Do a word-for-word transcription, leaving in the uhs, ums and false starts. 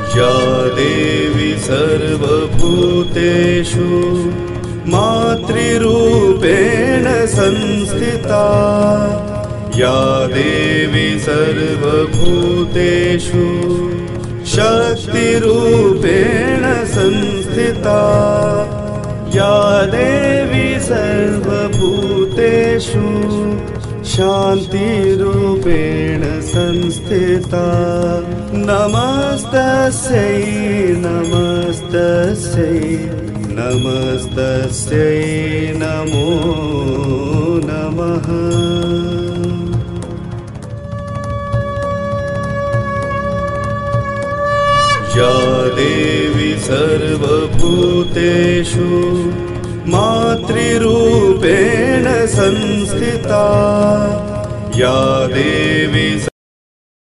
या देवी सर्वभूतेषु मातृरूपेण संस्थिता या देवी सर्वभूतेषु शक्तिरूपेण संस्थिता या देवी सर्वभूतेषु शान्तिरूपेण संस्थिता नमस्तस्यै नमस्तस्यै नमस्तस्यै नमो नमः। या देवी सर्वभूतेषु मातृरूपेण संस्थिता या देवी